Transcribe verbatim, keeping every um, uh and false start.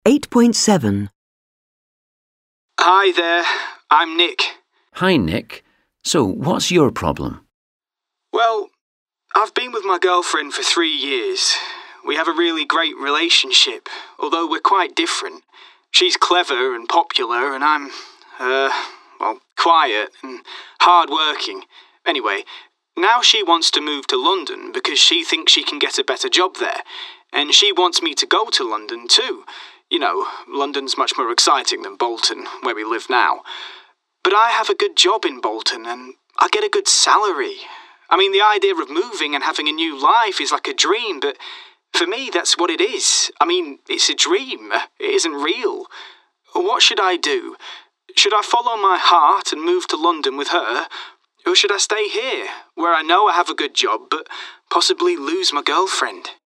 eight point seven. Hi there, I'm Nick. Hi, Nick. So, what's your problem? Well, I've been with my girlfriend for three years. We have a really great relationship, although we're quite different. She's clever and popular, and I'm, uh, well, quiet and hard-working. Anyway, now she wants to move to London because she thinks she can get a better job there. And she wants me to go to London too. You know, London's much more exciting than Bolton, where we live now. But I have a good job in Bolton, and I get a good salary. I mean, the idea of moving and having a new life is like a dream, but for me, that's what it is. I mean, it's a dream. It isn't real. What should I do? Should I follow my heart and move to London with her? Or should I stay here, where I know I have a good job, but possibly lose my girlfriend?